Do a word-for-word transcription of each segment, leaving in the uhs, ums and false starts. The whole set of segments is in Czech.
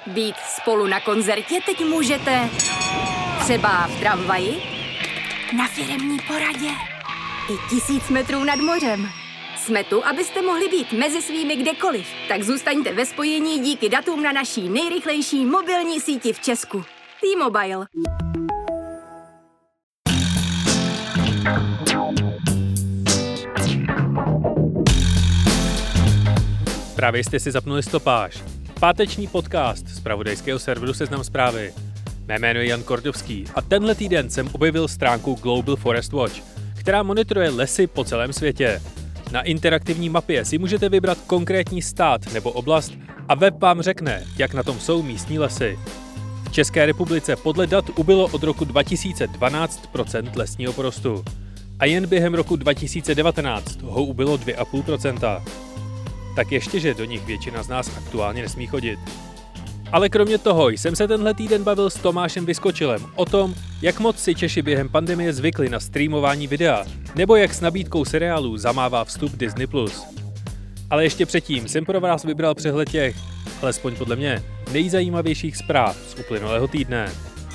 Být spolu na koncertě teď můžete třeba v tramvaji, na firemní poradě i tisíc metrů nad mořem. Jsme tu, abyste mohli být mezi svými kdekoliv, tak zůstaňte ve spojení díky datům na naší nejrychlejší mobilní síti v Česku. T-Mobile. Právě jste si zapnuli stopáž. Páteční podcast z zpravodajského serveru Seznam Zprávy. Mé jméno je Jan Kordovský a tenhle týden jsem objevil stránku Global Forest Watch, která monitoruje lesy po celém světě. Na interaktivní mapě si můžete vybrat konkrétní stát nebo oblast a web vám řekne, jak na tom jsou místní lesy. V České republice podle dat ubylo od roku dva tisíce dvanáct procent lesního porostu a jen během roku dva tisíce devatenáct ho ubylo dvě celá pět procenta. Tak ještě, že do nich většina z nás aktuálně nesmí chodit. Ale kromě toho jsem se tenhle týden bavil s Tomášem Vyskočilem o tom, jak moc si Češi během pandemie zvykli na streamování videa, nebo jak s nabídkou seriálů zamává vstup Disney plus. Ale ještě předtím jsem pro vás vybral přehled těch, alespoň podle mě, nejzajímavějších zpráv z uplynulého týdne.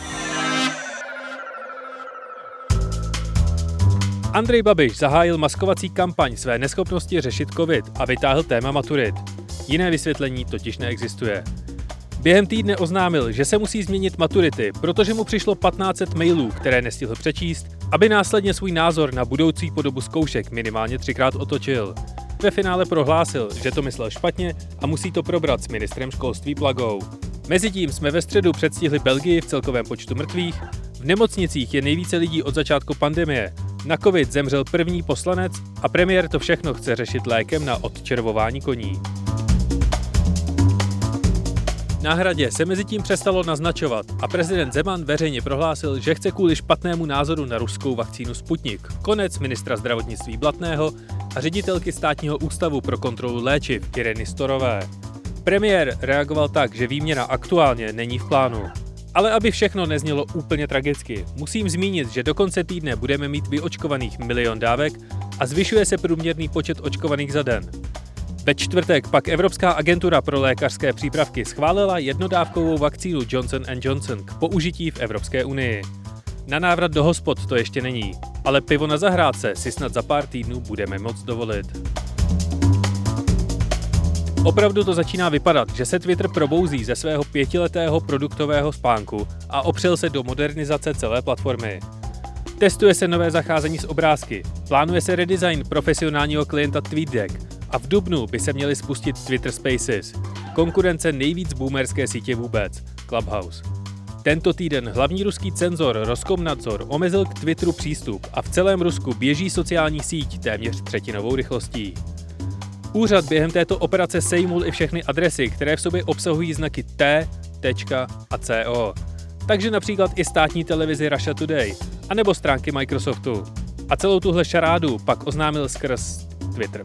Andrej Babiš zahájil maskovací kampaň své neschopnosti řešit covid a vytáhl téma maturit. Jiné vysvětlení totiž neexistuje. Během týdne oznámil, že se musí změnit maturity, protože mu přišlo patnáct set mailů, které nestihl přečíst, aby následně svůj názor na budoucí podobu zkoušek minimálně třikrát otočil. Ve finále prohlásil, že to myslel špatně a musí to probrat s ministrem školství Plagou. Mezitím jsme ve středu předstihli Belgii v celkovém počtu mrtvých, v nemocnicích je nejvíce lidí od začátku pandemie, na covid zemřel první poslanec a premiér to všechno chce řešit lékem na odčervování koní. Na Hradě se mezitím přestalo naznačovat a prezident Zeman veřejně prohlásil, že chce kvůli špatnému názoru na ruskou vakcínu Sputnik konec ministra zdravotnictví Blatného a ředitelky Státního ústavu pro kontrolu léčiv Ireny Storové. Premiér reagoval tak, že výměna aktuálně není v plánu. Ale aby všechno neznělo úplně tragicky, musím zmínit, že do konce týdne budeme mít vyočkovaných milion dávek a zvyšuje se průměrný počet očkovaných za den. Ve čtvrtek pak Evropská agentura pro lékařské přípravky schválila jednodávkovou vakcínu Johnson and Johnson k použití v Evropské unii. Na návrat do hospod to ještě není, ale pivo na zahrádce si snad za pár týdnů budeme moct dovolit. Opravdu to začíná vypadat, že se Twitter probouzí ze svého pětiletého produktového spánku a opřel se do modernizace celé platformy. Testuje se nové zacházení s obrázky, plánuje se redesign profesionálního klienta TweetDeck a v dubnu by se měly spustit Twitter Spaces, konkurence nejvíc boomerské sítě vůbec, Clubhouse. Tento týden hlavní ruský cenzor Roskomnadzor omezil k Twitteru přístup a v celém Rusku běží sociální síť téměř třetinovou rychlostí. Úřad během této operace sejmul i všechny adresy, které v sobě obsahují znaky T, tečka a co. Takže například i státní televizi Russia Today, anebo stránky Microsoftu. A celou tuhle šarádu pak oznámil skrz Twitter.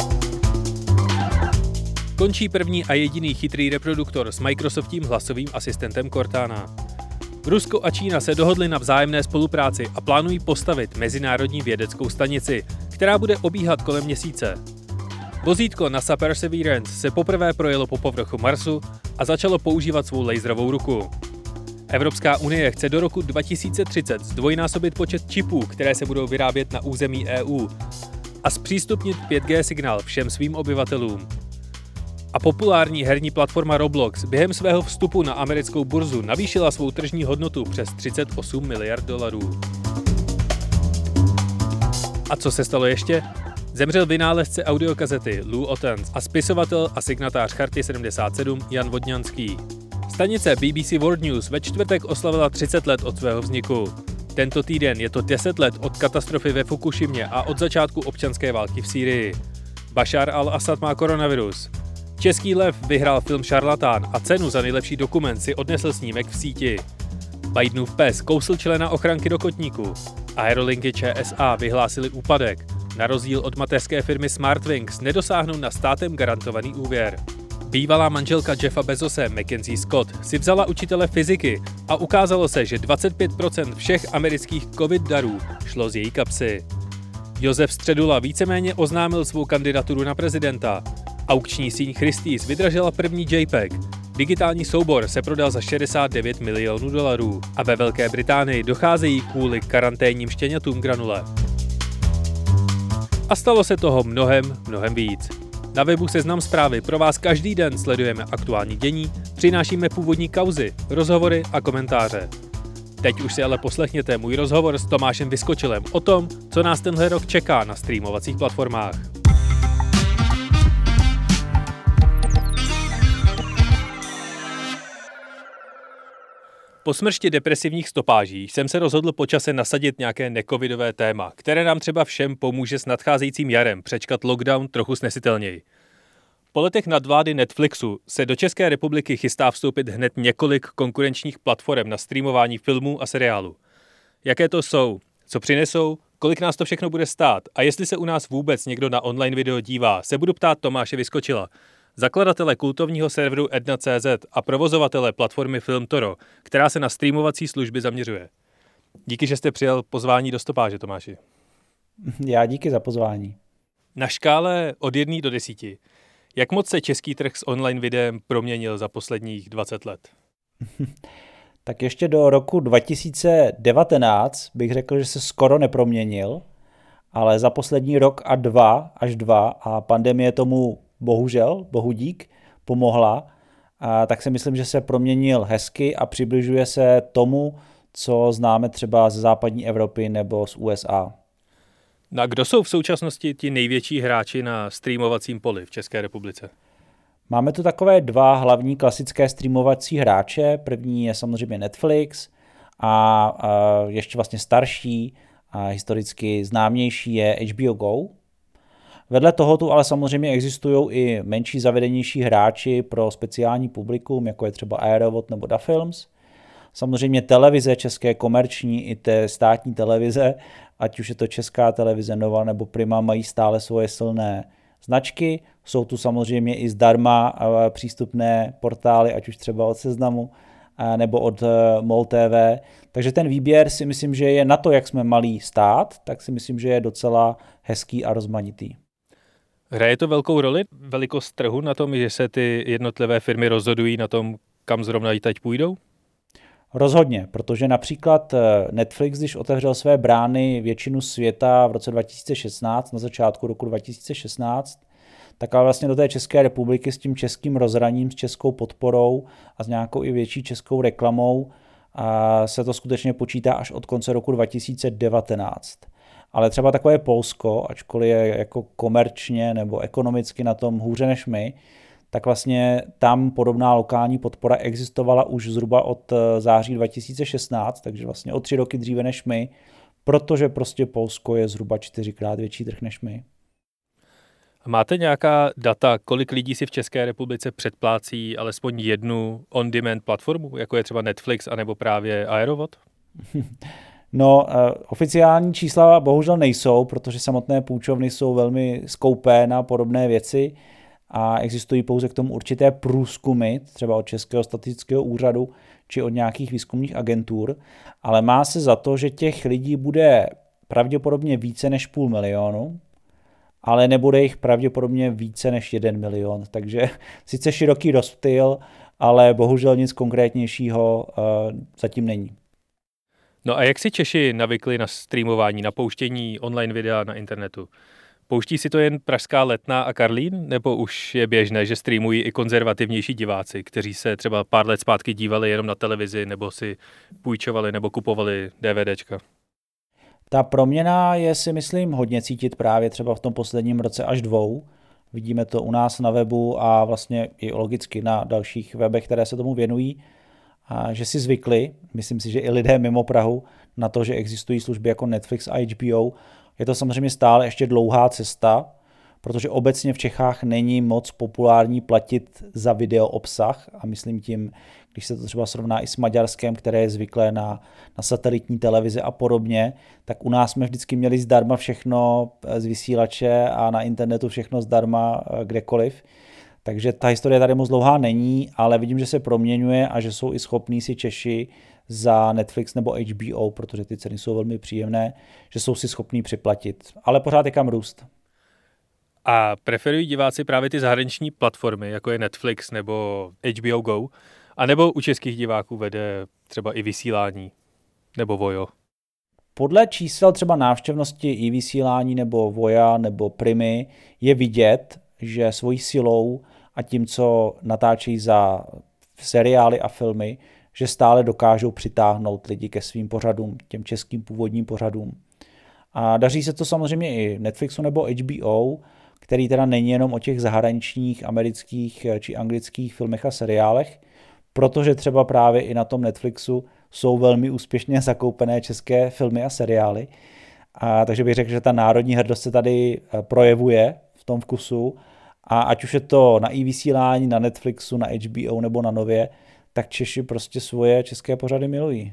Končí první a jediný chytrý reproduktor s Microsoftím hlasovým asistentem Cortana. Rusko a Čína se dohodly na vzájemné spolupráci a plánují postavit mezinárodní vědeckou stanici, která bude obíhat kolem měsíce. Vozítko NASA Perseverance se poprvé projelo po povrchu Marsu a začalo používat svou laserovou ruku. Evropská unie chce do roku dva tisíce třicet zdvojnásobit počet čipů, které se budou vyrábět na území E U a zpřístupnit pět G signál všem svým obyvatelům. A populární herní platforma Roblox během svého vstupu na americkou burzu navýšila svou tržní hodnotu přes třicet osm miliard dolarů. A co se stalo ještě? Zemřel vynálezce audiokazety Lou Ottens a spisovatel a signatář Charty sedmdesát sedm Jan Vodňanský. Stanice B B C World News ve čtvrtek oslavila třicet let od svého vzniku. Tento týden je to deset let od katastrofy ve Fukušimě a od začátku občanské války v Sýrii. Bašar al-Asad má koronavirus. Český lev vyhrál film Šarlatán a cenu za nejlepší dokument si odnesl snímek v síti. Bidenův pes kousl člena ochranky do kotníku. Aerolinky Č S A vyhlásily úpadek. Na rozdíl od mateřské firmy Smartwings nedosáhnou na státem garantovaný úvěr. Bývalá manželka Jeffa Bezose, Mackenzie Scott, si vzala učitele fyziky a ukázalo se, že dvacet pět procent všech amerických covid darů šlo z její kapsy. Josef Středula víceméně oznámil svou kandidaturu na prezidenta. Aukční síň Christie's vydražila první JPEG. Digitální soubor se prodal za šedesát devět milionů dolarů a ve Velké Británii docházejí kvůli karanténním štěňatům granule. A stalo se toho mnohem, mnohem víc. Na webu Seznam Zprávy pro vás každý den sledujeme aktuální dění, přinášíme původní kauzy, rozhovory a komentáře. Teď už si ale poslechněte můj rozhovor s Tomášem Vyskočilem o tom, co nás tenhle rok čeká na streamovacích platformách. Po smršti depresivních stopáží jsem se rozhodl po čase nasadit nějaké necovidové téma, které nám třeba všem pomůže s nadcházejícím jarem přečkat lockdown trochu snesitelněji. Po letech nadvlády Netflixu se do České republiky chystá vstoupit hned několik konkurenčních platform na streamování filmů a seriálů. Jaké to jsou, co přinesou, kolik nás to všechno bude stát a jestli se u nás vůbec někdo na online video dívá, se budu ptát Tomáše Vyskočila, zakladatele kultovního serveru Edna tečka cé zet a provozovatele platformy Filmtoro, která se na streamovací služby zaměřuje. Díky, že jste přijal pozvání do Stopáže, Tomáši. Já díky za pozvání. Na škále od jedné do desíti, jak moc se český trh s online videem proměnil za posledních dvacet let? Tak ještě do roku dva tisíce devatenáct bych řekl, že se skoro neproměnil, ale za poslední rok a dva až dva a pandemie tomu bohužel, bohu dík, pomohla, a tak si myslím, že se proměnil hezky a přibližuje se tomu, co známe třeba ze západní Evropy nebo z U S A. No a kdo jsou v současnosti ti největší hráči na streamovacím poli v České republice? Máme tu takové dva hlavní klasické streamovací hráče. První je samozřejmě Netflix a, a ještě vlastně starší a historicky známější je H B O Go. Vedle toho tu ale samozřejmě existují i menší zavedenější hráči pro speciální publikum, jako je třeba Aerovod nebo Da Films. Samozřejmě televize české komerční i té státní televize, ať už je to Česká televize, Nova nebo Prima, mají stále svoje silné značky. Jsou tu samozřejmě i zdarma přístupné portály, ať už třeba od Seznamu nebo od MOL T V. Takže ten výběr si myslím, že je na to, jak jsme malý stát, tak si myslím, že je docela hezký a rozmanitý. Hraje to velkou roli velikost trhu na tom, že se ty jednotlivé firmy rozhodují na tom, kam zrovna i teď půjdou? Rozhodně, protože například Netflix, když otevřel své brány většinu světa v roce dva tisíce šestnáct, na začátku roku dva tisíce šestnáct, tak ale vlastně do té České republiky s tím českým rozhraním, s českou podporou a s nějakou i větší českou reklamou a se to skutečně počítá až od konce roku dva tisíce devatenáct. Ale třeba takové Polsko, ačkoliv je jako komerčně nebo ekonomicky na tom hůře než my, tak vlastně tam podobná lokální podpora existovala už zhruba od září dva tisíce šestnáct, takže vlastně o tři roky dříve než my, protože prostě Polsko je zhruba čtyřikrát větší trh než my. Máte nějaká data, kolik lidí si v České republice předplácí alespoň jednu on-demand platformu, jako je třeba Netflix anebo právě Aerovod? No, oficiální čísla bohužel nejsou, protože samotné půjčovny jsou velmi skoupé na podobné věci a existují pouze k tomu určité průzkumy, třeba od Českého statistického úřadu či od nějakých výzkumných agentur, ale má se za to, že těch lidí bude pravděpodobně více než půl milionu, ale nebude jich pravděpodobně více než jeden milion, takže sice široký rozptyl, ale bohužel nic konkrétnějšího uh, zatím není. No a jak si Češi navykli na streamování, na pouštění online videa na internetu? Pouští si to jen pražská Letná a Karlín, nebo už je běžné, že streamují i konzervativnější diváci, kteří se třeba pár let zpátky dívali jenom na televizi, nebo si půjčovali nebo kupovali DVDčka? Ta proměna je, si myslím, hodně cítit právě třeba v tom posledním roce až dvou. Vidíme to u nás na webu a vlastně i logicky na dalších webech, které se tomu věnují, a že si zvykli, myslím si, že i lidé mimo Prahu, na to, že existují služby jako Netflix a H B O. Je to samozřejmě stále ještě dlouhá cesta, protože obecně v Čechách není moc populární platit za video obsah a myslím tím, když se to třeba srovná i s Maďarskem, které je zvyklé na, na satelitní televizi a podobně, tak u nás jsme vždycky měli zdarma všechno z vysílače a na internetu všechno zdarma kdekoliv. Takže ta historie tady moc dlouhá není, ale vidím, že se proměňuje a že jsou i schopní si Češi za Netflix nebo H B O, protože ty ceny jsou velmi příjemné, že jsou si schopní připlatit. Ale pořád je kam růst. A preferují diváci právě ty zahraniční platformy, jako je Netflix nebo H B O Go, anebo u českých diváků vede třeba i vysílání nebo Vojo? Podle čísel třeba návštěvnosti i vysílání nebo Voja nebo Primy je vidět, že svojí silou a tím, co natáčí za seriály a filmy, že stále dokážou přitáhnout lidi ke svým pořadům, těm českým původním pořadům. A daří se to samozřejmě i Netflixu nebo H B O, který teda není jenom o těch zahraničních, amerických či anglických filmech a seriálech, protože třeba právě i na tom Netflixu jsou velmi úspěšně zakoupené české filmy a seriály. A takže bych řekl, že ta národní hrdost se tady projevuje v tom vkusu. A ať už je to na i-vysílání, na Netflixu, na H B O nebo na Nově, tak Češi prostě svoje české pořady milují.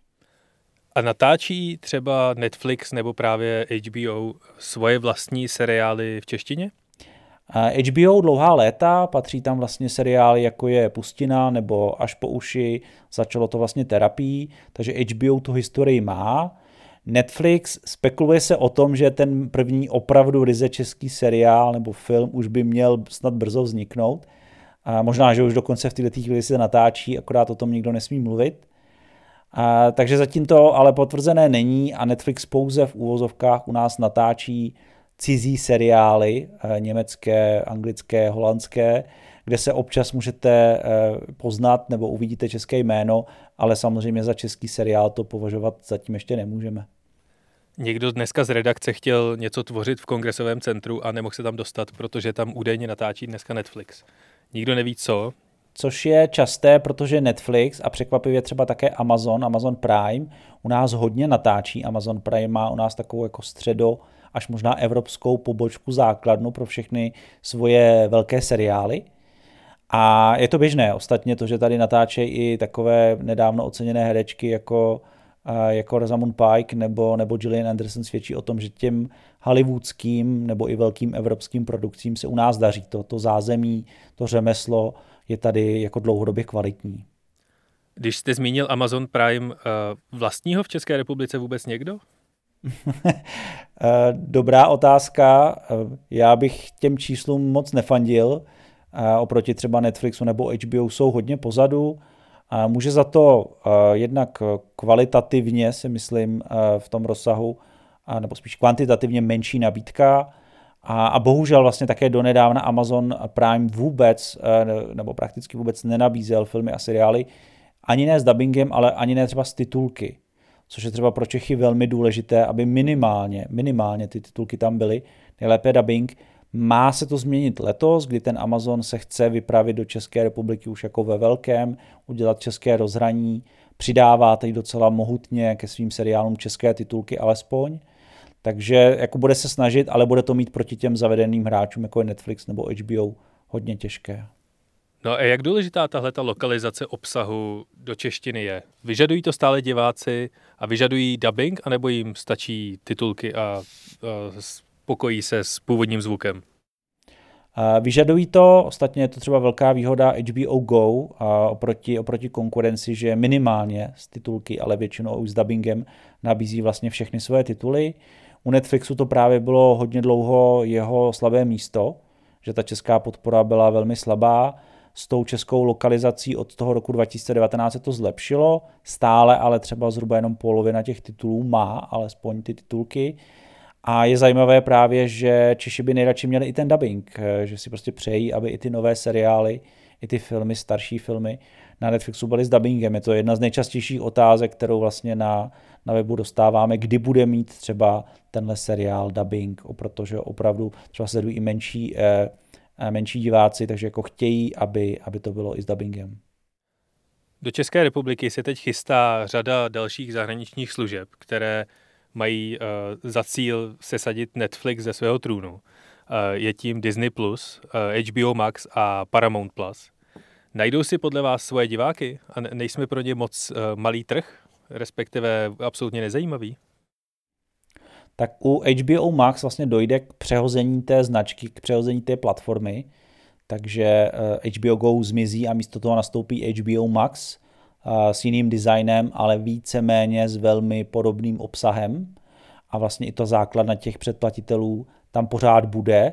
A natáčí třeba Netflix nebo právě H B O svoje vlastní seriály v češtině? H B O dlouhá léta, patří tam vlastně seriály jako je Pustina nebo Až po uši, začalo to vlastně Terapií, takže H B O tu historii má. Netflix, spekuluje se o tom, že ten první opravdu ryze český seriál nebo film už by měl snad brzo vzniknout. A možná, že už dokonce v této chvíli se natáčí, akorát o tom nikdo nesmí mluvit. A, takže zatím to ale potvrzené není a Netflix pouze v úvozovkách u nás natáčí cizí seriály, německé, anglické, holandské, kde se občas můžete poznat nebo uvidíte české jméno, ale samozřejmě za český seriál to považovat zatím ještě nemůžeme. Někdo dneska z redakce chtěl něco tvořit v Kongresovém centru a nemohl se tam dostat, protože tam údajně natáčí dneska Netflix. Nikdo neví co. Což je časté, protože Netflix a překvapivě třeba také Amazon, Amazon Prime u nás hodně natáčí. Amazon Prime má u nás takovou jako středo až možná evropskou pobočku základnu pro všechny svoje velké seriály. A je to běžné. Ostatně to, že tady natáčejí i takové nedávno oceněné herečky jako, jako Rosamund Pike nebo, nebo Gillian Anderson, svědčí o tom, že těm hollywoodským nebo i velkým evropským produkcím se u nás daří. To, to zázemí, to řemeslo je tady jako dlouhodobě kvalitní. Když jste zmínil Amazon Prime, vlastního v České republice vůbec někdo? Dobrá otázka. Já bych těm číslům moc nefandil. Oproti třeba Netflixu nebo H B O jsou hodně pozadu. Může za to jednak kvalitativně, si myslím, v tom rozsahu, nebo spíš kvantitativně menší nabídka. A, a bohužel vlastně také donedávna Amazon Prime vůbec, nebo prakticky vůbec nenabízel filmy a seriály, ani ne s dubbingem, ale ani ne třeba s titulky. Což je třeba pro Čechy velmi důležité, aby minimálně, minimálně ty titulky tam byly, nejlépe dubbing. Má se to změnit letos, kdy ten Amazon se chce vypravit do České republiky už jako ve velkém, udělat české rozhraní, přidává teď docela mohutně ke svým seriálům české titulky alespoň. Takže jako bude se snažit, ale bude to mít proti těm zavedeným hráčům, jako je Netflix nebo H B O, hodně těžké. No a jak důležitá tahle ta lokalizace obsahu do češtiny je? Vyžadují to stále diváci a vyžadují dubbing, anebo jim stačí titulky a, a spokojí se s původním zvukem? Vyžadují to, ostatně je to třeba velká výhoda H B O Go a oproti, oproti konkurenci, že minimálně s titulky, ale většinou už s dubbingem nabízí vlastně všechny své tituly. U Netflixu to právě bylo hodně dlouho jeho slabé místo, že ta česká podpora byla velmi slabá. S tou českou lokalizací od toho roku dva tisíce devatenáct se to zlepšilo, stále ale třeba zhruba jenom polovina těch titulů má alespoň ty titulky. A je zajímavé právě, že Češi by nejradši měli i ten dubbing, že si prostě přejí, aby i ty nové seriály, i ty filmy, starší filmy na Netflixu byly s dubbingem. Je to jedna z nejčastějších otázek, kterou vlastně na, na webu dostáváme, kdy bude mít třeba tenhle seriál dubbing, protože opravdu třeba sledují i menší, eh, menší diváci, takže jako chtějí, aby, aby to bylo i s dubbingem. Do České republiky se teď chystá řada dalších zahraničních služeb, které mají uh, za cíl sesadit Netflix ze svého trůnu. Uh, je tím Disney plus, uh, H B O Max a Paramount plus. Najdou si podle vás svoje diváky a nejsme pro ně moc uh, malý trh, respektive absolutně nezajímavý? Tak u H B O Max vlastně dojde k přehození té značky, k přehození té platformy, takže uh, H B O Go zmizí a místo toho nastoupí H B O Max, s jiným designem, ale víceméně s velmi podobným obsahem a vlastně i to základna těch předplatitelů tam pořád bude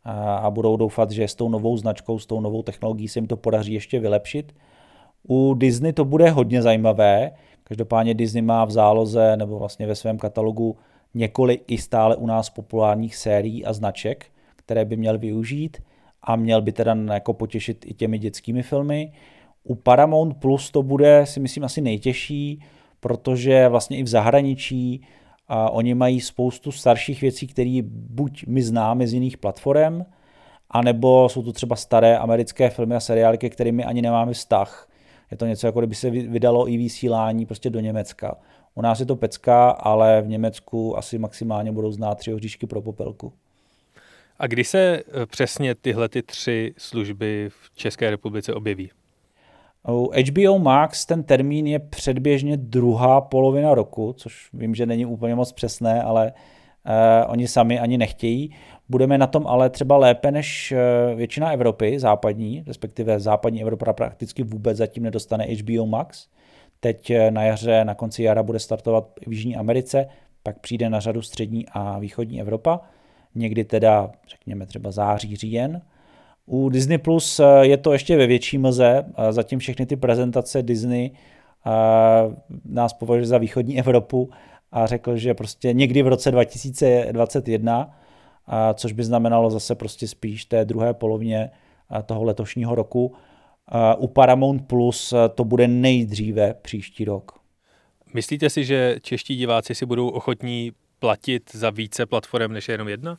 a budou doufat, že s tou novou značkou, s tou novou technologií se jim to podaří ještě vylepšit. U Disney to bude hodně zajímavé. Každopádně Disney má v záloze nebo vlastně ve svém katalogu několik i stále u nás populárních sérií a značek, které by měl využít a měl by teda jako potěšit i těmi dětskými filmy. U Paramount Plus to bude, si myslím, asi nejtěžší, protože vlastně i v zahraničí a oni mají spoustu starších věcí, které buď my známe z jiných platform, anebo jsou to třeba staré americké filmy a seriály, ke kterým my ani nemáme vztah. Je to něco, jako kdyby se vydalo i vysílání prostě do Německa. U nás je to pecka, ale v Německu asi maximálně budou znát Tři oříšky pro Popelku. A kdy se přesně tyhle ty tři služby v České republice objeví? U H B O Max ten termín je předběžně druhá polovina roku, což vím, že není úplně moc přesné, ale eh, oni sami ani nechtějí. Budeme na tom ale třeba lépe než většina Evropy, západní, respektive západní Evropa prakticky vůbec zatím nedostane H B O Max. Teď na jaře, na konci jara bude startovat v Jižní Americe, pak přijde na řadu střední a východní Evropa. Někdy teda, řekněme třeba září, říjen. U Disney Plus je to ještě ve větší mlze, zatím všechny ty prezentace Disney nás považuje za východní Evropu a řekl, že prostě někdy v roce dva tisíce dvacet jedna, což by znamenalo zase prostě spíš té druhé polovině toho letošního roku. U Paramount Plus to bude nejdříve příští rok. Myslíte si, že čeští diváci si budou ochotní platit za více platform než jenom jedna?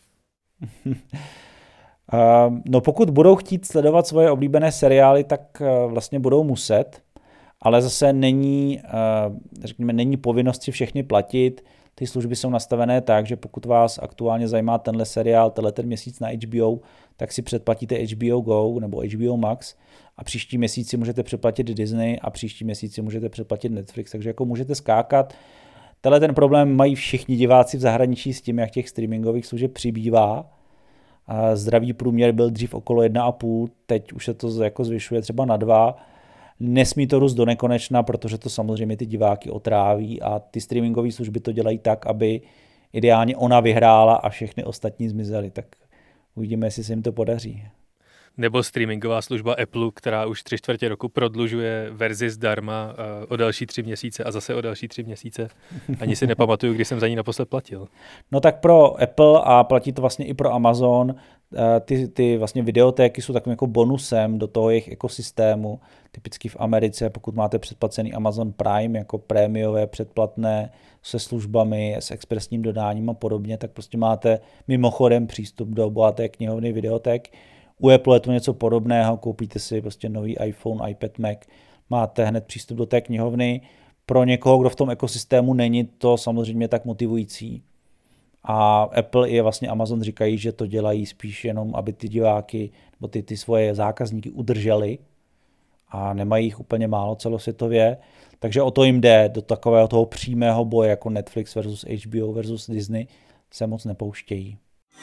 No pokud budou chtít sledovat svoje oblíbené seriály, tak vlastně budou muset, ale zase není, řekněme, není povinnost si všechny platit. Ty služby jsou nastavené tak, že pokud vás aktuálně zajímá tenhle seriál, tenhle ten měsíc na H B O, tak si předplatíte H B O Go nebo H B O Max a příští měsíc si můžete předplatit Disney a příští měsíc si můžete předplatit Netflix, takže jako můžete skákat. Tenhle ten problém mají všichni diváci v zahraničí s tím, jak těch streamingových služeb přibývá. Zdravý průměr byl dřív okolo jedna a půl, teď už se to jako zvyšuje třeba na dva. Nesmí to růst do nekonečna, protože to samozřejmě ty diváky otráví a ty streamingové služby to dělají tak, aby ideálně ona vyhrála a všechny ostatní zmizely. Tak uvidíme, jestli se jim to podaří. Nebo streamingová služba Apple, která už tři čtvrtě roku prodlužuje verzi zdarma o další tři měsíce a zase o další tři měsíce. Ani si nepamatuju, kdy jsem za ní naposled platil. No tak pro Apple a platí to vlastně i pro Amazon, ty, ty vlastně videotéky jsou takovým jako bonusem do toho jejich ekosystému. Typicky v Americe, pokud máte předplacený Amazon Prime jako prémiové předplatné se službami, s expresním dodáním a podobně, tak prostě máte mimochodem přístup do bohaté knihovny videoték. U Apple je to něco podobného, koupíte si prostě nový iPhone, iPad, Mac, máte hned přístup do té knihovny. Pro někoho, kdo v tom ekosystému není, to samozřejmě tak motivující. A Apple i vlastně Amazon říkají, že to dělají spíš jenom, aby ty diváky nebo ty, ty svoje zákazníky udrželi a nemají jich úplně málo celosvětově. Takže o to jim jde, do takového toho přímého boje jako Netflix versus H B O versus Disney se moc nepouštějí.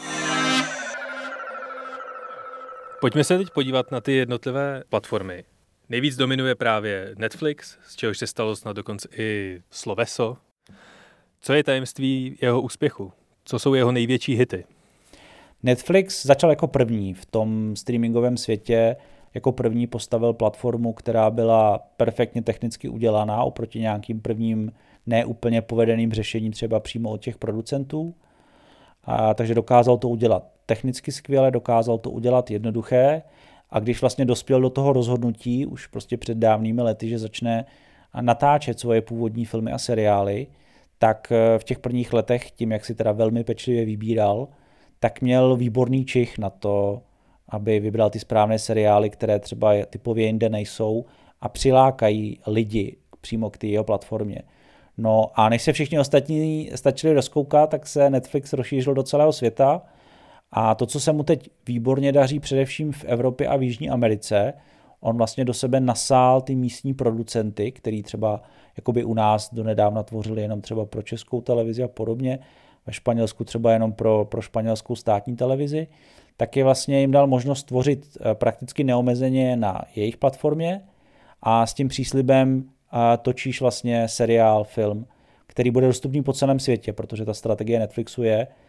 Pojďme se teď podívat na ty jednotlivé platformy. Nejvíc dominuje právě Netflix, z čehož se stalo snad dokonce i sloveso. Co je tajemství jeho úspěchu? Co jsou jeho největší hity? Netflix začal jako první v tom streamingovém světě, jako první postavil platformu, která byla perfektně technicky udělaná oproti nějakým prvním neúplně povedeným řešením třeba přímo od těch producentů. A, takže dokázal to udělat technicky skvěle, dokázal to udělat jednoduché a když vlastně dospěl do toho rozhodnutí už prostě před dávnými lety, že začne natáčet svoje původní filmy a seriály, tak v těch prvních letech, tím jak si teda velmi pečlivě vybíral, tak měl výborný čich na to, aby vybral ty správné seriály, které třeba typově jinde nejsou a přilákají lidi přímo k té jeho platformě. No a než se všichni ostatní stačili rozkoukat, tak se Netflix rozšířil do celého světa a to, co se mu teď výborně daří především v Evropě a v Jižní Americe, on vlastně do sebe nasál ty místní producenty, který třeba jakoby u nás donedávna tvořili jenom třeba pro Českou televizi a podobně, ve Španělsku třeba jenom pro, pro španělskou státní televizi, tak je vlastně jim dal možnost tvořit prakticky neomezeně na jejich platformě a s tím příslibem točíš vlastně seriál, film, který bude dostupný po celém světě, protože ta strategie Netflixu je,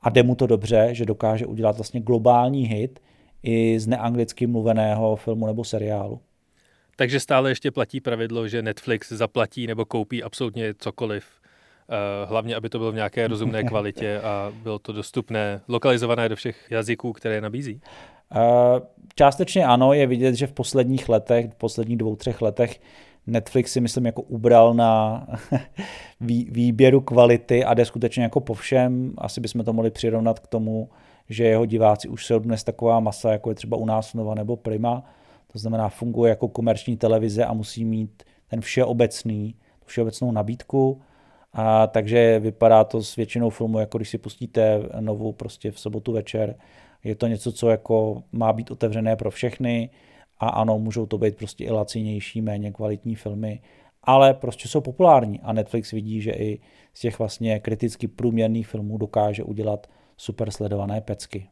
a jde mu to dobře, že dokáže udělat vlastně globální hit i z neanglicky mluveného filmu nebo seriálu. Takže stále ještě platí pravidlo, že Netflix zaplatí nebo koupí absolutně cokoliv, hlavně aby to bylo v nějaké rozumné kvalitě a bylo to dostupné, lokalizované do všech jazyků, které nabízí? Částečně ano, je vidět, že v posledních letech, v posledních dvou, třech letech Netflix si myslím jako ubral na výběru kvality a jde skutečně jako po všem. Asi bychom to mohli přirovnat k tomu, že jeho diváci už jsou dnes taková masa, jako je třeba u nás Nova nebo Prima. To znamená, funguje jako komerční televize a musí mít ten všeobecný, všeobecnou nabídku. A takže vypadá to s většinou filmů, jako když si pustíte Novu prostě v sobotu večer. Je to něco, co jako má být otevřené pro všechny a ano, můžou to být prostě i lacinější, méně kvalitní filmy, ale prostě jsou populární a Netflix vidí, že i z těch vlastně kriticky průměrných filmů dokáže udělat super sledované pecky.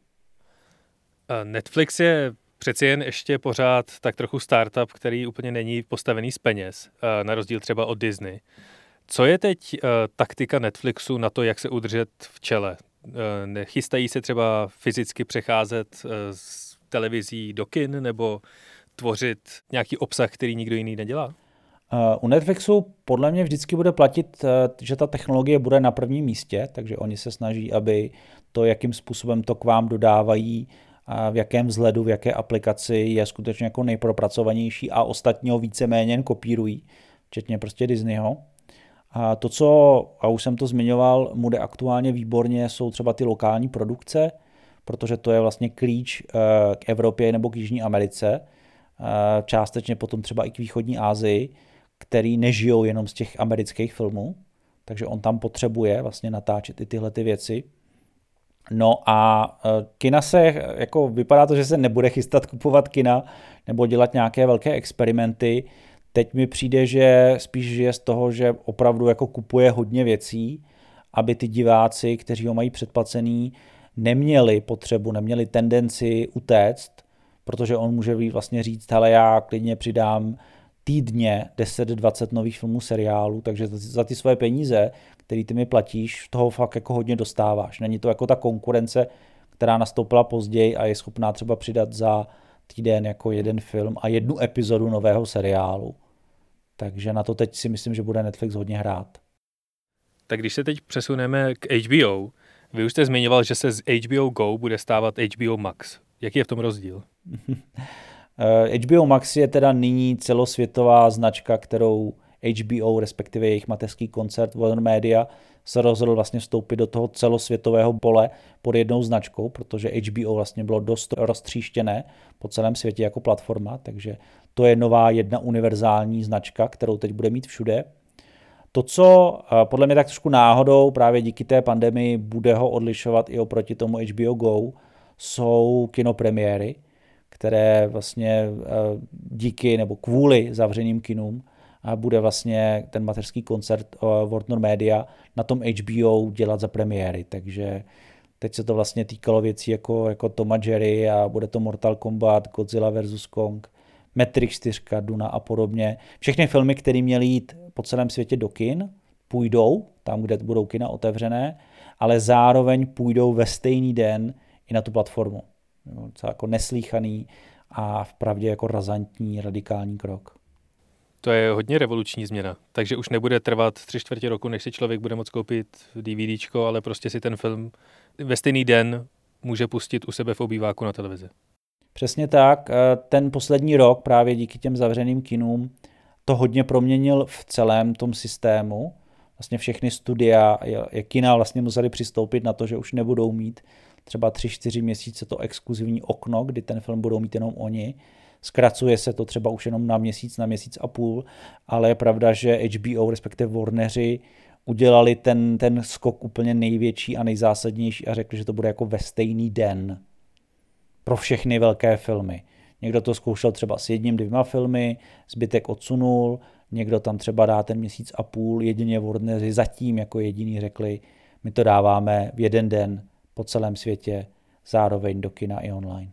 Netflix je přeci jen ještě pořád tak trochu startup, který úplně není postavený z peněz, na rozdíl třeba od Disney. Co je teď uh, taktika Netflixu na to, jak se udržet v čele? Uh, nechystají se třeba fyzicky přecházet uh, z televizí do kin nebo tvořit nějaký obsah, který nikdo jiný nedělá? Uh, u Netflixu podle mě vždycky bude platit, uh, že ta technologie bude na prvním místě, takže oni se snaží, aby to, jakým způsobem to k vám dodávají, a v jakém vzhledu, v jaké aplikaci je skutečně jako nejpropracovanější a ostatního víceméně jen kopírují, včetně prostě Disneyho. A to, co, a už jsem to zmiňoval, mu jde aktuálně výborně, jsou třeba ty lokální produkce, protože to je vlastně klíč k Evropě nebo k Jižní Americe, částečně potom třeba i k východní Asii, který nežijou jenom z těch amerických filmů, takže on tam potřebuje vlastně natáčet i tyhle ty věci. No a kina se, jako vypadá to, že se nebude chystat kupovat kina nebo dělat nějaké velké experimenty. Teď mi přijde, že spíš žije z toho, že opravdu jako kupuje hodně věcí, aby ty diváci, kteří ho mají předplacený, neměli potřebu, neměli tendenci utéct, protože on může vlastně říct, hele, já klidně přidám týdně deset dvacet nových filmů, seriálů, takže za ty svoje peníze, který ty mi platíš, toho fakt jako hodně dostáváš. Není to jako ta konkurence, která nastoupila později a je schopná třeba přidat za týden jako jeden film a jednu epizodu nového seriálu. Takže na to teď si myslím, že bude Netflix hodně hrát. Tak když se teď přesuneme k H B O, vy už jste zmiňoval, že se z H B O Go bude stávat H B O Max. Jaký je v tom rozdíl? H B O Max je teda nyní celosvětová značka, kterou H B O, respektive jejich mateřský koncert Warner Media, se rozhodl vlastně vstoupit do toho celosvětového pole pod jednou značkou, protože H B O vlastně bylo dost roztříštěné po celém světě jako platforma, takže to je nová jedna univerzální značka, kterou teď bude mít všude. To, co podle mě tak trošku náhodou právě díky té pandemii bude ho odlišovat i oproti tomu H B O Go, jsou kinopremiéry, které vlastně díky nebo kvůli zavřeným kinům bude vlastně ten mateřský koncert Warner Media na tom H B O dělat za premiéry, takže teď se to vlastně týkalo věcí jako, jako Tom a Jerry a bude to Mortal Kombat, Godzilla versus. Kong, Matrix čtyři, Duna a podobně. Všechny filmy, které měly jít po celém světě do kin, půjdou tam, kde budou kina otevřené, ale zároveň půjdou ve stejný den i na tu platformu. To je jako neslýchaný a vpravdě jako razantní, radikální krok. To je hodně revoluční změna, takže už nebude trvat tři čtvrtě roku, než si člověk bude moct koupit DVDčko, ale prostě si ten film ve stejný den může pustit u sebe v obýváku na televizi. Přesně tak. Ten poslední rok právě díky těm zavřeným kinům to hodně proměnil v celém tom systému. Vlastně všechny studia, kina vlastně museli přistoupit na to, že už nebudou mít třeba tři čtyři měsíce to exkluzivní okno, kdy ten film budou mít jenom oni. Zkracuje se to třeba už jenom na měsíc, na měsíc a půl, ale je pravda, že H B O, respektive Warneri, udělali ten, ten skok úplně největší a nejzásadnější a řekli, že to bude jako ve stejný den pro všechny velké filmy. Někdo to zkoušel třeba s jedním, dvěma filmy, zbytek odsunul, někdo tam třeba dá ten měsíc a půl, jedině Warneri zatím jako jediný řekli, my to dáváme v jeden den po celém světě, zároveň do kina i online.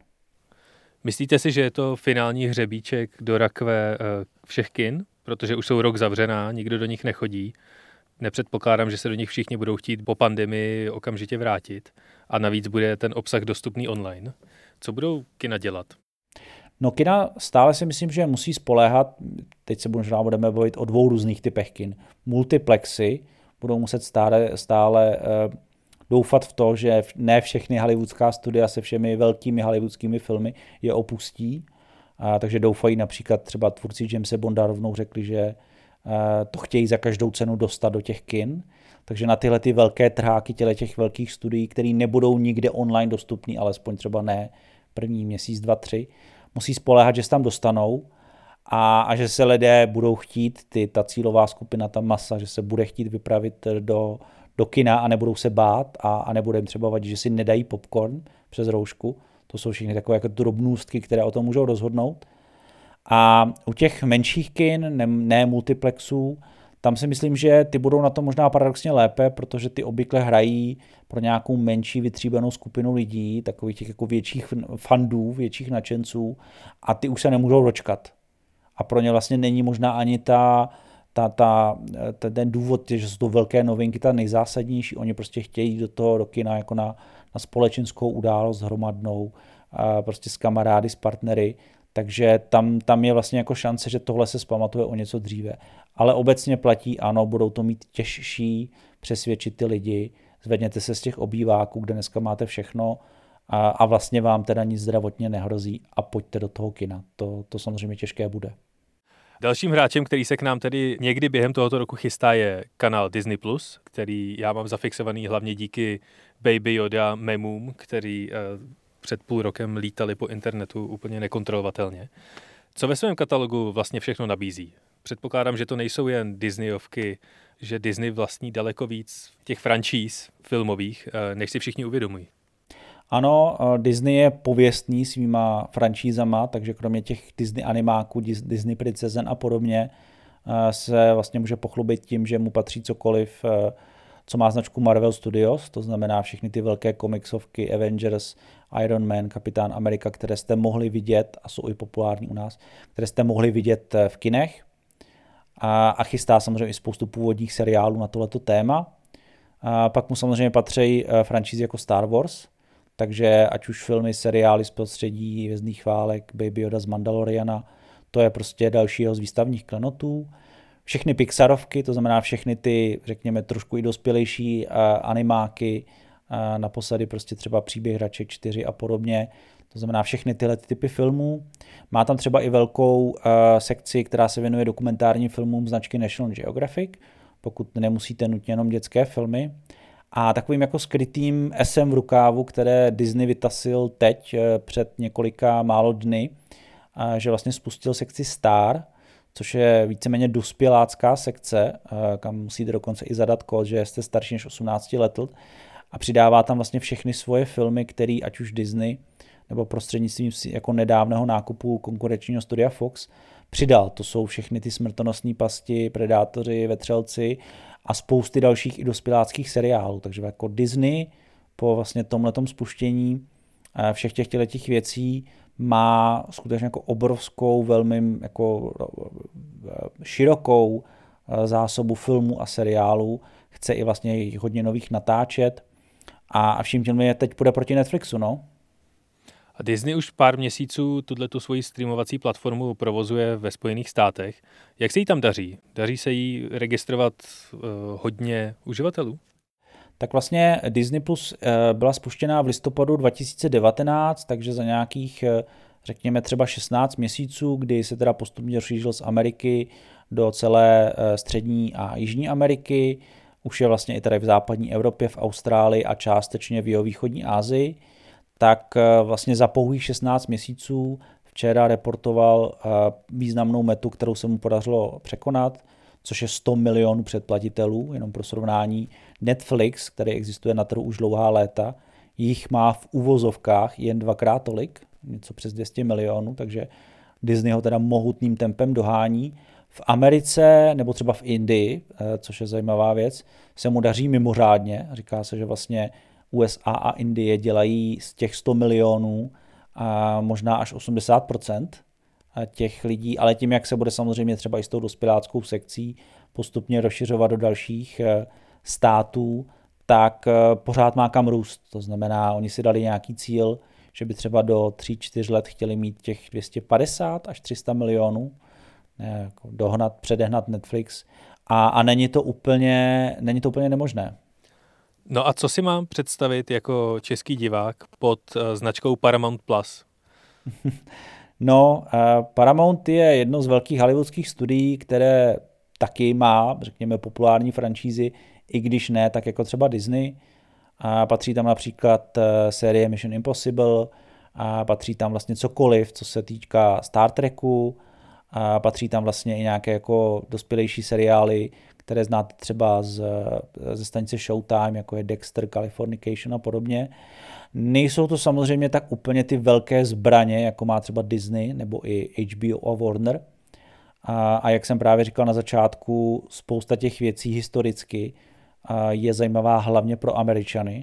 Myslíte si, že je to finální hřebíček do rakve všech kin, protože už jsou rok zavřená, nikdo do nich nechodí? Nepředpokládám, že se do nich všichni budou chtít po pandemii okamžitě vrátit a navíc bude ten obsah dostupný online. Co budou kina dělat? No kina stále si myslím, že musí spoléhat, teď se možná budeme bavit o dvou různých typech kin. Multiplexy budou muset stále, stále uh, doufat v to, že ne všechny hollywoodská studia se všemi velkými hollywoodskými filmy je opustí. Uh, takže doufají například třeba tvůrci Jamese Bonda rovnou řekli, že uh, to chtějí za každou cenu dostat do těch kin. Takže na tyhle ty velké trháky těle těch velkých studií, které nebudou nikde online dostupný, alespoň třeba ne první měsíc, dva, tři, musí spoléhat, že se tam dostanou a, a že se lidé budou chtít, ty, ta cílová skupina, ta masa, že se bude chtít vypravit do, do kina a nebudou se bát a, a nebude jim třeba vadit, že si nedají popcorn přes roušku. To jsou všechny takové jako drobnůstky, které o tom můžou rozhodnout. A u těch menších kin, ne, ne multiplexů, tam si myslím, že ty budou na to možná paradoxně lépe, protože ty obvykle hrají pro nějakou menší vytříbenou skupinu lidí, takových těch jako větších fandů, větších nadšenců a ty už se nemůžou dočkat. A pro ně vlastně není možná ani ta, ta, ta, ten důvod, že jsou to velké novinky, ta nejzásadnější. Oni prostě chtějí do toho do kina jako na, na společenskou událost hromadnou, a prostě s kamarády, s partnery. Takže tam, tam je vlastně jako šance, že tohle se zpamatuje o něco dříve. Ale obecně platí, ano, budou to mít těžší přesvědčit ty lidi, zvedněte se z těch obýváků, kde dneska máte všechno a, a vlastně vám teda nic zdravotně nehrozí a pojďte do toho kina. To, to samozřejmě těžké bude. Dalším hráčem, který se k nám tedy někdy během tohoto roku chystá, je kanál Disney plus, který já mám zafixovaný hlavně díky Baby Yoda memům, který eh, před půl rokem lítali po internetu úplně nekontrolovatelně. Co ve svém katalogu vlastně všechno nabízí? Předpokládám, že to nejsou jen Disneyovky, že Disney vlastní daleko víc těch franšíz filmových, než si všichni uvědomují. Ano, Disney je pověstný svýma franšízama, takže kromě těch Disney animáků, Disney princezen a podobně se vlastně může pochlubit tím, že mu patří cokoliv, co má značku Marvel Studios, to znamená všechny ty velké komiksovky, Avengers, Iron Man, Kapitán Amerika, které jste mohli vidět, a jsou i populární u nás, které jste mohli vidět v kinech. A, a chystá samozřejmě i spoustu původních seriálů na tohleto téma. A pak mu samozřejmě patří franšízy jako Star Wars, takže ať už filmy, seriály z prostředí Hvězdných válek, Baby Yoda z Mandaloriana, to je prostě dalšího z výstavních klenotů. Všechny Pixarovky, to znamená všechny ty, řekněme, trošku i dospělejší uh, animáky, uh, naposledy prostě třeba Příběh hraček čtyři a podobně, to znamená všechny tyhle typy filmů. Má tam třeba i velkou uh, sekci, která se věnuje dokumentárním filmům značky National Geographic, pokud nemusíte nutně jenom dětské filmy. A takovým jako skrytým esem v rukávu, které Disney vytasil teď uh, před několika málo dny, uh, že vlastně spustil sekci Star, což je víceméně dospělácká sekce, kam musíte dokonce i zadat kód, že jste starší než osmnáct let, a přidává tam vlastně všechny svoje filmy, které ať už Disney nebo prostřednictvím jako nedávného nákupu konkurenčního studia Fox přidal. To jsou všechny ty Smrtonosné pasti, Predátoři, Vetřelci a spousty dalších i dospěláckých seriálů. Takže jako Disney po vlastně tomhletom spuštění všech těch těch věcí má skutečně jako obrovskou, velmi jako širokou zásobu filmů a seriálů. Chce i vlastně hodně nových natáčet a vším těm je teď půjde proti Netflixu, no. A Disney už pár měsíců tuto svoji streamovací platformu provozuje ve Spojených státech. Jak se jí tam daří? Daří se jí registrovat uh, hodně uživatelů? Tak vlastně Disney Plus byla spuštěná v listopadu dva tisíce devatenáct, takže za nějakých, řekněme třeba šestnáct měsíců, kdy se teda postupně rozšířil z Ameriky do celé střední a jižní Ameriky, už je vlastně i tady v západní Evropě, v Austrálii a částečně v jihovýchodní Asii, tak vlastně za pouhých šestnáct měsíců včera reportoval významnou metu, kterou se mu podařilo překonat, což je sto milionů předplatitelů, jenom pro srovnání. Netflix, který existuje na trhu už dlouhá léta, jich má v uvozovkách jen dvakrát tolik, něco přes dvě stě milionů, takže Disney ho teda mohutným tempem dohání. V Americe nebo třeba v Indii, což je zajímavá věc, se mu daří mimořádně. Říká se, že vlastně U S A a Indie dělají z těch sto milionů a možná až osmdesát procent těch lidí, ale tím, jak se bude samozřejmě třeba i s tou dospěláckou sekcí postupně rozšiřovat do dalších států, tak pořád má kam růst. To znamená, oni si dali nějaký cíl, že by třeba do tří čtyř let chtěli mít těch dvě stě padesát až tři sta milionů, ne, jako dohnat, předehnat Netflix a, a není to úplně, není to úplně nemožné. No a co si mám představit jako český divák pod uh, značkou Paramount Plus? No, uh, Paramount je jedno z velkých hollywoodských studií, které taky má, řekněme, populární franšízy, i když ne, tak jako třeba Disney. A patří tam například uh, série Mission Impossible, a patří tam vlastně cokoliv, co se týká Star Treku, a patří tam vlastně i nějaké jako dospělejší seriály, které znáte třeba z, ze stanice Showtime, jako je Dexter, Californication a podobně. Nejsou to samozřejmě tak úplně ty velké zbraně, jako má třeba Disney nebo i H B O a Warner. A, a jak jsem právě říkal na začátku, spousta těch věcí historicky je zajímavá hlavně pro Američany.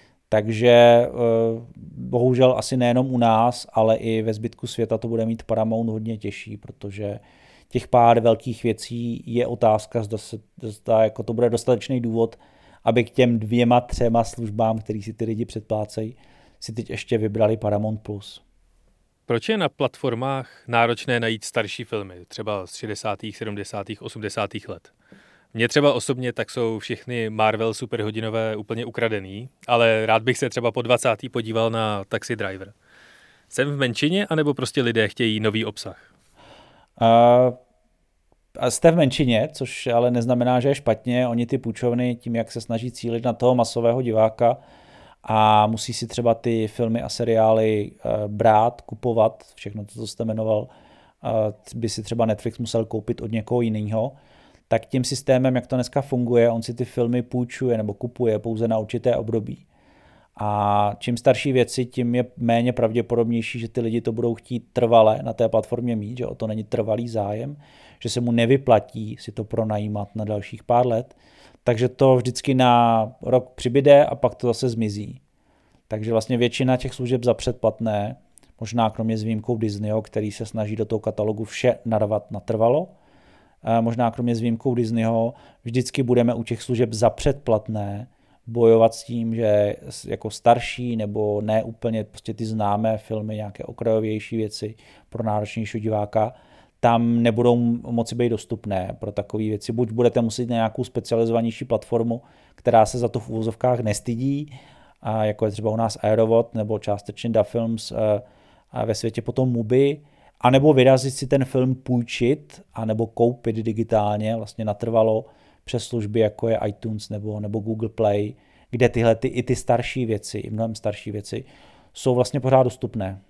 Takže bohužel asi nejenom u nás, ale i ve zbytku světa to bude mít Paramount hodně těžší, protože těch pár velkých věcí je otázka, zda, se, zda jako to bude dostatečný důvod, aby k těm dvěma, třema službám, který si ty lidi předplácejí, si teď ještě vybrali Paramount Plus. Proč je na platformách náročné najít starší filmy, třeba z šedesátých, sedmdesátých, osmdesátých let? Mně třeba osobně tak jsou všechny Marvel superhodinové úplně ukradený, ale rád bych se třeba po dvacátý podíval na Taxi Driver. Jsem v menšině, anebo prostě lidé chtějí nový obsah? Uh, jste v menšině, což ale neznamená, že je špatně. Oni ty půjčovny tím, jak se snaží cílit na toho masového diváka a musí si třeba ty filmy a seriály uh, brát, kupovat, všechno to, co jste jmenoval, uh, by si třeba Netflix musel koupit od někoho jiného, tak tím systémem, jak to dneska funguje, on si ty filmy půjčuje nebo kupuje pouze na určité období. A čím starší věci, tím je méně pravděpodobnější, že ty lidi to budou chtít trvale na té platformě mít, že o to není trvalý zájem, že se mu nevyplatí si to pronajímat na dalších pár let. Takže to vždycky na rok přibyde a pak to zase zmizí. Takže vlastně většina těch služeb za předplatné, možná kromě s výjimkou Disneyho, který se snaží do toho katalogu vše narvat natrvalo, možná kromě s výjimkou Disneyho, vždycky budeme u těch služeb za předplatné bojovat s tím, že jako starší nebo ne úplně prostě ty známé filmy, nějaké okrajovější věci pro náročnějšího diváka, tam nebudou moci být dostupné pro takové věci. Buď budete muset na nějakou specializovanější platformu, která se za to v uvozovkách nestydí, a jako je třeba u nás Aerovod nebo částečně DaFilms a ve světě potom Mubi, anebo vyrazit si ten film půjčit, anebo koupit digitálně, vlastně natrvalo přes služby, jako je iTunes nebo, nebo Google Play, kde tyhle ty, i ty starší věci, i mnohem starší věci, jsou vlastně pořád dostupné.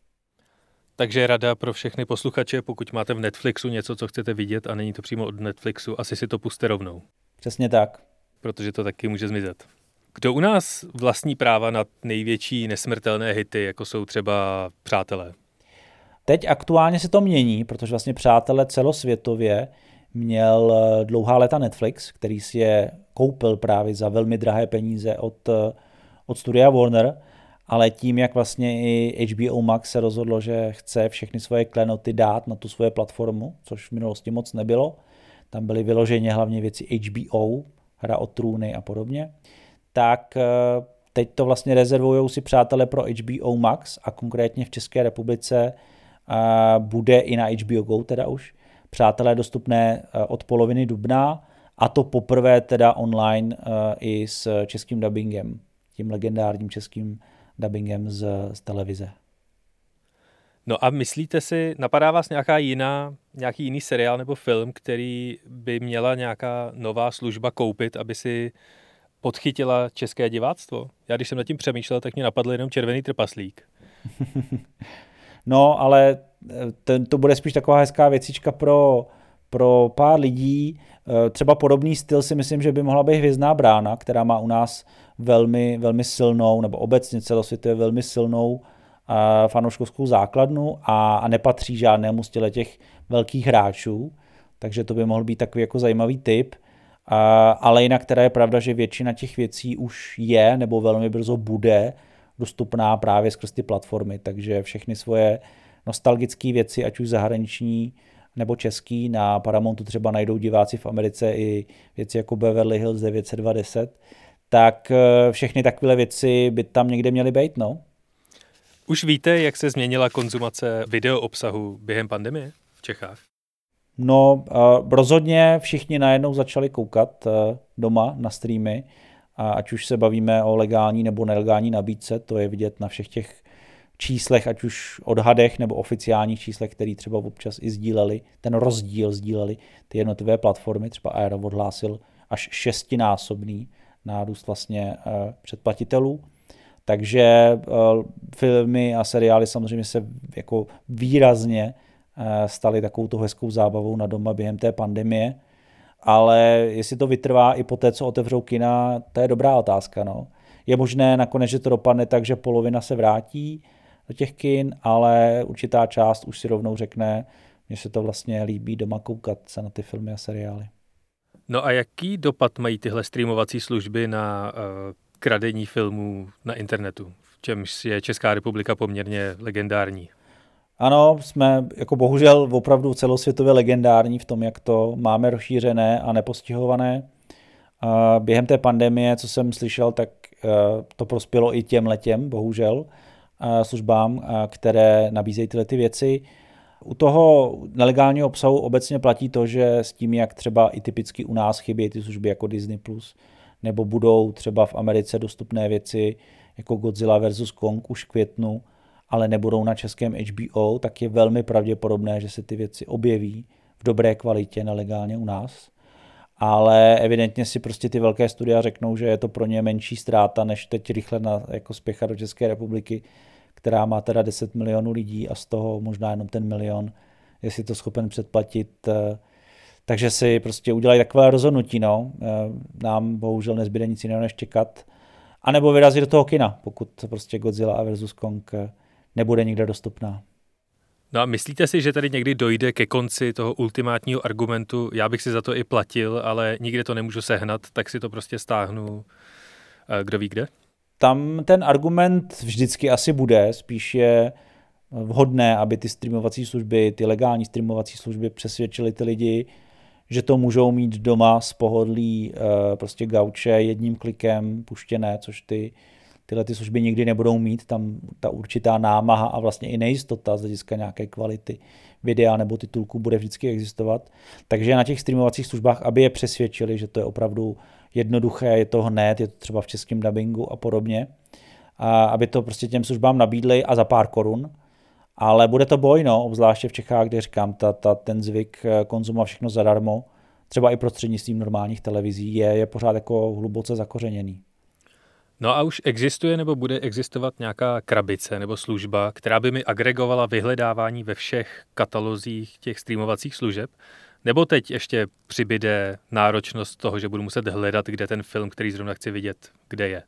Takže rada pro všechny posluchače, pokud máte v Netflixu něco, co chcete vidět a není to přímo od Netflixu, asi si to puste rovnou. Přesně tak. Protože to taky může zmizet. Kdo u nás vlastní práva na největší nesmrtelné hity, jako jsou třeba Přátelé? Teď aktuálně se to mění, protože vlastně Přátelé celosvětově měl dlouhá léta Netflix, který si je koupil právě za velmi drahé peníze od, od studia Warner, ale tím, jak vlastně i H B O Max se rozhodlo, že chce všechny svoje klenoty dát na tu svoje platformu, což v minulosti moc nebylo, tam byly vyloženě hlavně věci H B O, Hra o trůny a podobně, tak teď to vlastně rezervujou si Přátelé pro H B O Max a konkrétně v České republice bude i na H B O Go teda už Přátelé dostupné od poloviny dubna, a to poprvé teda online i s českým dubbingem, tím legendárním českým dubbingem z, z televize. No a myslíte si, napadá vás nějaká jiná, nějaký jiný seriál nebo film, který by měla nějaká nová služba koupit, aby si podchytila české diváctvo? Já když jsem nad tím přemýšlel, tak mě napadl jenom Červený trpaslík. No, ale ten, to bude spíš taková hezká věcička pro, pro pár lidí. Třeba podobný styl si myslím, že by mohla být Hvězdná brána, která má u nás velmi, velmi silnou, nebo obecně celosvětově velmi silnou uh, fanouškovskou základnu a, a nepatří žádnému z těch velkých hráčů, takže to by mohl být takový jako zajímavý tip. Uh, ale jinak teda je pravda, že většina těch věcí už je, nebo velmi brzo bude dostupná právě skrz ty platformy, takže všechny svoje nostalgické věci, ať už zahraniční nebo český. Na Paramountu třeba najdou diváci v Americe i věci jako Beverly Hills devět set dvacet, tak všechny takové věci by tam někde měly být, no. Už víte, jak se změnila konzumace video obsahu během pandemie v Čechách? No, uh, rozhodně všichni najednou začali koukat uh, doma na streamy, a ať už se bavíme o legální nebo nelegální nabídce, to je vidět na všech těch číslech, ať už odhadech nebo oficiálních číslech, který třeba občas i sdíleli, ten rozdíl sdíleli ty jednotlivé platformy, třeba Aero odhlásil až šestinásobný nárůst vlastně uh, předplatitelů. Takže uh, filmy a seriály samozřejmě se jako výrazně uh, staly takovou tu hezkou zábavou na doma během té pandemie, ale jestli to vytrvá i po té, co otevřou kina, to je dobrá otázka. No. Je možné nakonec, že to dopadne tak, že polovina se vrátí do těch kin, ale určitá část už si rovnou řekne, že se to vlastně líbí doma koukat se na ty filmy a seriály. No a jaký dopad mají tyhle streamovací služby na uh, kradení filmů na internetu, v čemž je Česká republika poměrně legendární? Ano, jsme jako bohužel opravdu celosvětově legendární v tom, jak to máme rozšířené a nepostihované. Během té pandemie, co jsem slyšel, tak to prospělo i těm letěm, bohužel, službám, které nabízejí tyhle ty věci. U toho nelegálního obsahu obecně platí to, že s tím, jak třeba i typicky u nás chybí ty služby jako Disney plus, nebo budou třeba v Americe dostupné věci jako Godzilla versus. Kong už v květnu, ale nebudou na českém H B O, tak je velmi pravděpodobné, že se ty věci objeví v dobré kvalitě nelegálně u nás. Ale evidentně si prostě ty velké studia řeknou, že je to pro ně menší ztráta, než teď rychle na, jako spěchat do České republiky, která má teda deset milionů lidí a z toho možná jenom ten milion, jestli to schopen předplatit. Takže si prostě udělají takové rozhodnutí. No. Nám bohužel nezbyde nic jiného, než čekat. A nebo vyrazit do toho kina, pokud prostě Godzilla versus. Kong nebude nikde dostupná. No a myslíte si, že tady někdy dojde ke konci toho ultimátního argumentu, já bych si za to i platil, ale nikde to nemůžu sehnat, tak si to prostě stáhnu, kdo ví kde? Tam ten argument vždycky asi bude, spíš je vhodné, aby ty streamovací služby, ty legální streamovací služby přesvědčily ty lidi, že to můžou mít doma z pohodlí prostě gauče jedním klikem puštěné, což ty tyhle ty služby nikdy nebudou mít, tam ta určitá námaha a vlastně i nejistota z hlediska nějaké kvality videa nebo titulku bude vždycky existovat. Takže na těch streamovacích službách, aby je přesvědčili, že to je opravdu jednoduché, je to hned, je to třeba v českém dabingu a podobně, a aby to prostě těm službám nabídli a za pár korun. Ale bude to boj, no, obzvláště v Čechách, kde říkám, ta, ta, ten zvyk konzumovat všechno zadarmo, třeba i prostřednictvím normálních televizí, je, je pořád jako hluboce zakořeněný. No a už existuje nebo bude existovat nějaká krabice nebo služba, která by mi agregovala vyhledávání ve všech katalozích těch streamovacích služeb? Nebo teď ještě přibyde náročnost toho, že budu muset hledat, kde ten film, který zrovna chci vidět, kde je?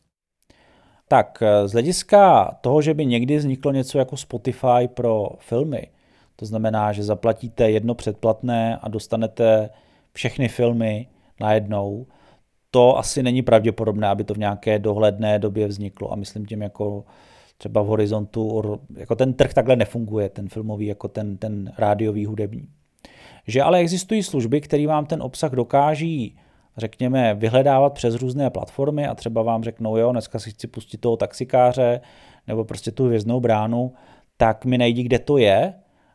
Tak z hlediska toho, že by někdy vzniklo něco jako Spotify pro filmy, to znamená, že zaplatíte jedno předplatné a dostanete všechny filmy najednou, to asi není pravděpodobné, aby to v nějaké dohledné době vzniklo. A myslím tím jako třeba v horizontu, jako ten trh takhle nefunguje, ten filmový, jako ten, ten rádiový, hudební. Že ale existují služby, které vám ten obsah dokáží, řekněme, vyhledávat přes různé platformy a třeba vám řeknou, jo, dneska si chci pustit toho taxikáře nebo prostě tu Hvězdnou bránu, tak mi najdi, kde to je.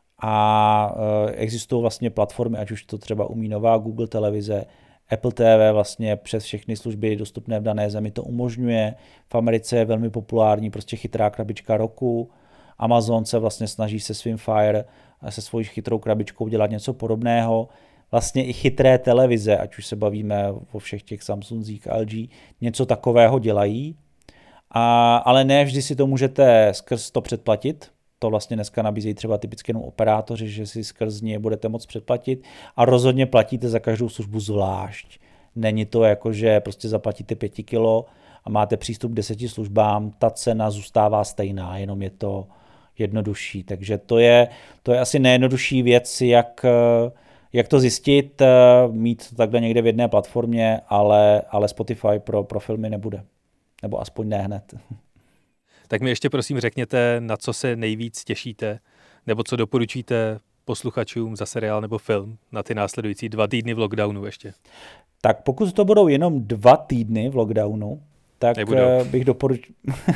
A existují vlastně platformy, ať už to třeba umí nová Google televize, Apple T V vlastně přes všechny služby dostupné v dané zemi to umožňuje. V Americe je velmi populární prostě chytrá krabička roku. Amazon se vlastně snaží se svým Fire, se svojí chytrou krabičkou dělat něco podobného. Vlastně i chytré televize, ať už se bavíme o všech těch Samsungích, L G, něco takového dělají. A, ale ne vždy si to můžete skrz to předplatit. To vlastně dneska nabízejí třeba typicky jenom operátoři, že si skrz ně budete moct předplatit a rozhodně platíte za každou službu zvlášť. Není to jako, že prostě zaplatíte pět kilo a máte přístup k deseti službám, ta cena zůstává stejná, jenom je to jednodušší. Takže to je, to je asi nejjednodušší věc, jak, jak to zjistit, mít to takhle někde v jedné platformě, ale, ale Spotify pro, pro filmy nebude. Nebo aspoň ne hned. Tak mi ještě prosím řekněte, na co se nejvíc těšíte Nebo co doporučíte posluchačům za seriál nebo film na ty následující dva týdny v lockdownu ještě? Tak pokud to budou jenom dva týdny v lockdownu, tak Nebudou. bych doporučil...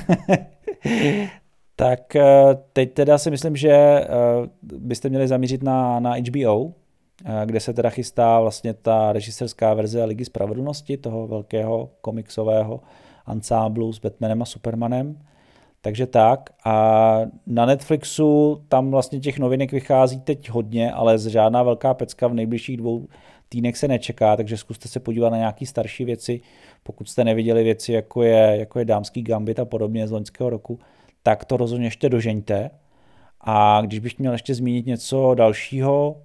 tak teď teda si myslím, že byste měli zamířit na, na H B O, kde se teda chystá vlastně ta režisérská verze Ligy spravedlnosti, toho velkého komiksového ansámblu s Batmanem a Supermanem. Takže tak. A na Netflixu tam vlastně těch novinek vychází teď hodně, ale žádná velká pecka v nejbližších dvou týdnech se nečeká, takže zkuste se podívat na nějaké starší věci. Pokud jste neviděli věci, jako je, jako je Dámský gambit a podobně z loňského roku, tak to rozhodně ještě dožeňte. A když bych měl ještě zmínit něco dalšího,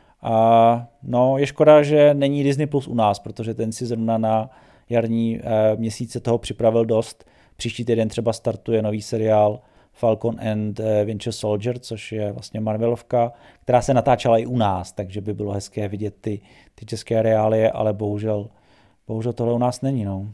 a no, je škoda, že není Disney Plus u nás, protože ten si zrovna na jarní eh, měsíce toho připravil dost. Příští týden třeba startuje nový seriál Falcon and Winter Soldier, což je vlastně Marvelovka, která se natáčela i u nás, takže by bylo hezké vidět ty, ty české reálie, ale bohužel, bohužel tohle u nás není. No.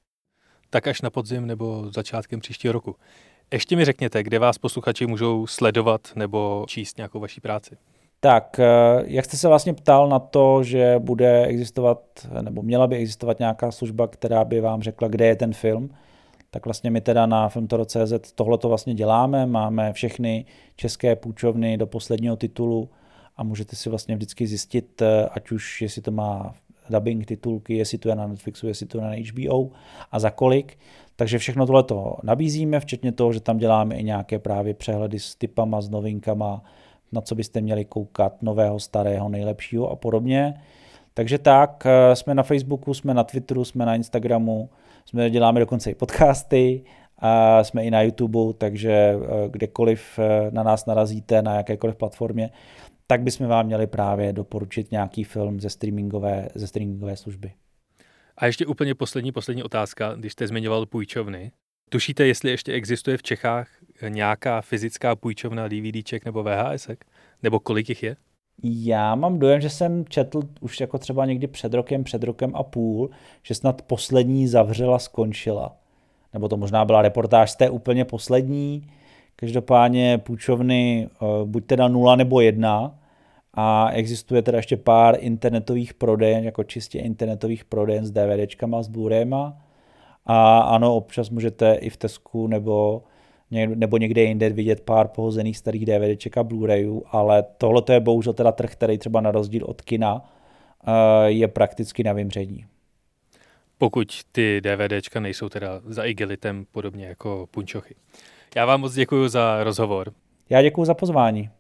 Tak až na podzim nebo začátkem příštího roku. Ještě mi řekněte, kde vás posluchači můžou sledovat nebo číst nějakou vaší práci. Tak, jak jste se vlastně ptal na to, že bude existovat, nebo měla by existovat nějaká služba, která by vám řekla, kde je ten film, tak vlastně my teda na filmtoro tečka cé zet tohleto vlastně děláme, máme všechny české půjčovny do posledního titulu a můžete si vlastně vždycky zjistit, ať už jestli to má dubbing titulky, jestli to je na Netflixu, jestli to je na H B O a za kolik. Takže všechno tohleto nabízíme, včetně toho, že tam děláme i nějaké právě přehledy s tipama, s novinkama, na co byste měli koukat, nového, starého, nejlepšího a podobně. Takže tak, jsme na Facebooku, jsme na Twitteru, jsme na Instagramu, jsme děláme dokonce i podcasty, a jsme i na YouTube, takže kdekoliv na nás narazíte, na jakékoliv platformě, tak bychom vám měli právě doporučit nějaký film ze streamingové, ze streamingové služby. A ještě úplně poslední, poslední otázka, když jste zmiňoval půjčovny. Tušíte, jestli ještě existuje v Čechách nějaká fyzická půjčovna DVDček nebo V H S ek? Nebo kolik jich je? Já mám dojem, že jsem četl už jako třeba někdy před rokem, před rokem a půl, že snad poslední zavřela, skončila. Nebo to možná byla reportáž z té úplně poslední. Každopádně půjčovny buď teda nula nebo jedna a existuje teda ještě pár internetových prodejen, jako čistě internetových prodejen s DVDčkama, s Blu-rayma. A ano, občas můžete i v Tesku nebo, nebo někde jinde vidět pár pohozených starých DVDček a Blu-rayů, ale tohle je bohužel teda trh, který třeba na rozdíl od kina je prakticky na vymření. Pokud ty DVDčka nejsou teda za igelitem podobně jako punčochy. Já vám moc děkuji za rozhovor. Já děkuji za pozvání.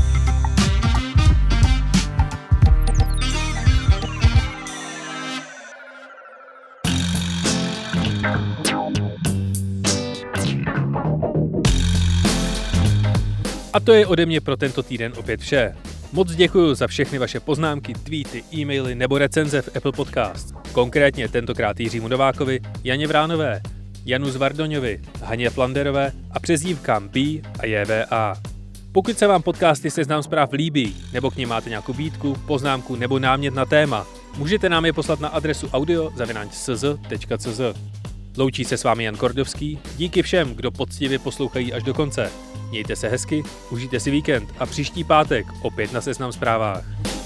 A to je ode mě pro tento týden opět vše. Moc děkuji za všechny vaše poznámky, tweety, e-maily nebo recenze v Apple Podcast. Konkrétně tentokrát Jiřímu Novákovi, Janě Vránové, Janu Zvardoňovi, Haně Flanderové a přezdívkám B a J V A. Pokud se vám podcasty Seznam zpráv líbí, nebo k nim máte nějakou výtku, poznámku nebo námět na téma, můžete nám je poslat na adresu audio zavináč s z tečka c z. Loučí se s vámi Jan Kordovský, díky všem, kdo poctivě poslouchají až do konce. Mějte se hezky, užijte si víkend a příští pátek opět na Seznam zprávách.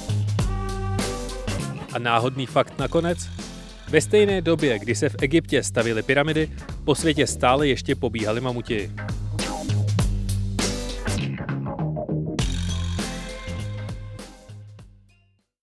A náhodný fakt nakonec? Ve stejné době, kdy se v Egyptě stavěly pyramidy, po světě stále ještě pobíhali mamuti.